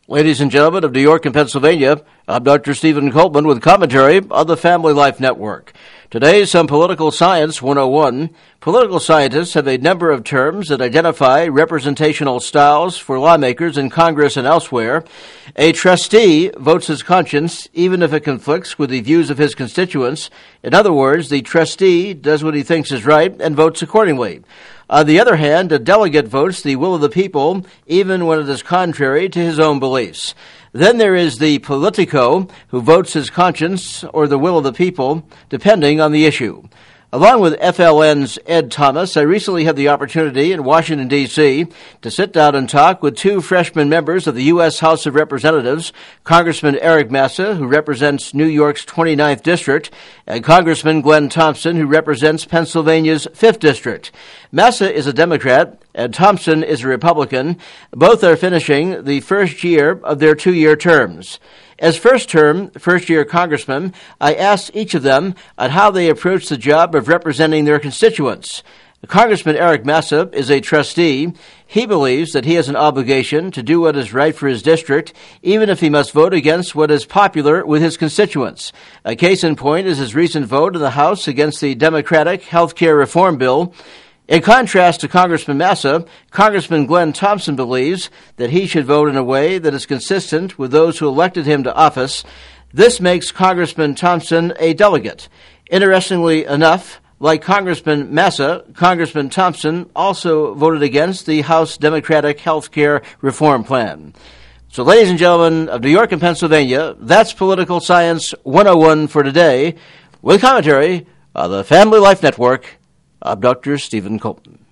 Ladies and gentlemen of New York and Pennsylvania, I'm Dr. Stephen Coltman with commentary on the Family Life Network. Today, some Political Science 101. Political scientists have a number of terms that identify representational styles for lawmakers in Congress and elsewhere. A trustee votes his conscience even if it conflicts with the views of his constituents. In other words, the trustee does what he thinks is right and votes accordingly. On the other hand, a delegate votes the will of the people even when it is contrary to his own beliefs. Then there is the politico, who votes his conscience or the will of the people, depending on the issue. Along with FLN's Ed Thomas, I recently had the opportunity in Washington, D.C. to sit down and talk with two freshman members of the U.S. House of Representatives, Congressman Eric Massa, who represents New York's 29th District, and Congressman Glenn Thompson, who represents Pennsylvania's 5th District. Massa is a Democrat, and Thompson is a Republican. Both are finishing the first year of their two-year terms. As first-year congressmen, I asked each of them on how they approach the job of representing their constituents. Congressman Eric Massa is a trustee. He believes that he has an obligation to do what is right for his district, even if he must vote against what is popular with his constituents. A case in point is his recent vote in the House against the Democratic health care reform bill. In contrast to Congressman Massa, Congressman Glenn Thompson believes that he should vote in a way that is consistent with those who elected him to office. This makes Congressman Thompson a delegate. Interestingly enough, like Congressman Massa, Congressman Thompson also voted against the House Democratic health care reform plan. So, ladies and gentlemen of New York and Pennsylvania, that's Political Science 101 for today, with commentary on the Family Life Network. I'm Dr. Stephen Coltman.